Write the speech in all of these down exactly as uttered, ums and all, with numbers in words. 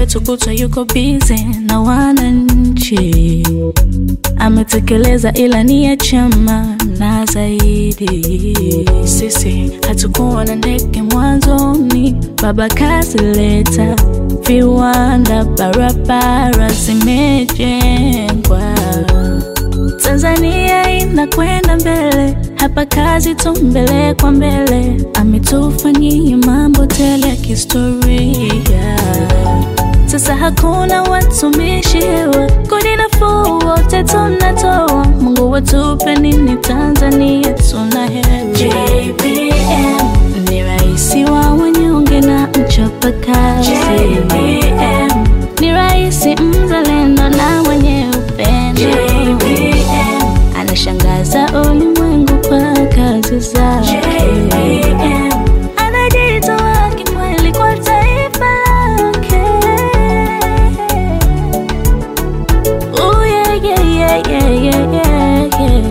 kwetu kutwa yuko busy na wananchi. Ametekeleza ilani ya chama na zaidi. Sisi hatukuwa na ndege mwanzoni, baba kazileta. Viwanda, barabara zimejengwa. Tanzania inakwenda mbele, hapa kazi tu mbele kwa mbele. Ametufanyia mambo tele ya kihistoria. Sasa hakuna watumishi hewa, kodi nafuu wote tunatoa. Mungu watupe nini Tanzania tunaheri. J B M ni raisi wa wanyonge na mchapa kazi. J B M ni raisi mzalendo na mwenye upendo. J B M anashangaza ulimwengu kwa kazi zake. J B M anajitoa kikweli kwa taifa lake. Oh yeah yeah yeah yeah yeah yeah yeah.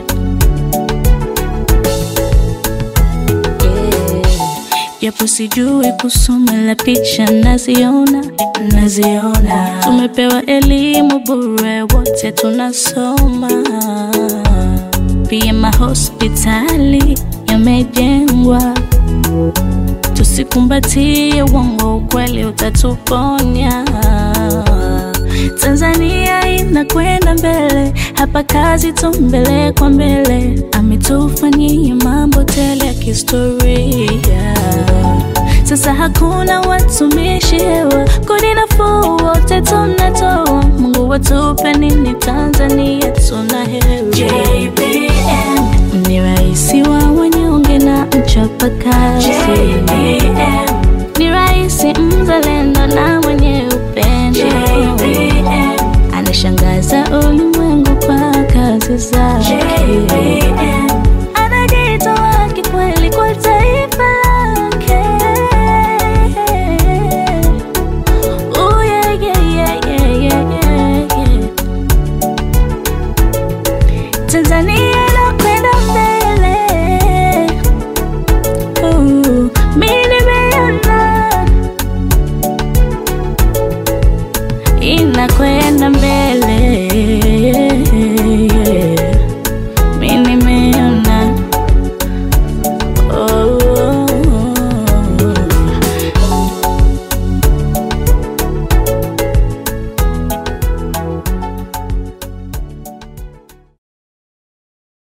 Japo sijui kusoma la picha naziona, naziona. Tumepewa elimu bure wote tunasoma. Pia mahospitali yamejengwa. Tusikumbatie uongo, ukweli utatuponya. Tanzania inakwenda mbele, hapa kazi tu mbele kwa mbele. Ametufanyia mambo tele ya kihistoria. Sasa hakuna watumishi hewa, kodi nafuu wote tunatoa. Mungu watupe nini Tanzania tunaheri. J B M ni raisi wa wanyonge na mchapa kazi. J B M ni raisi mzalendo na mwenye upendo. J B M anashangaza ulimwengu kwa kazi zake.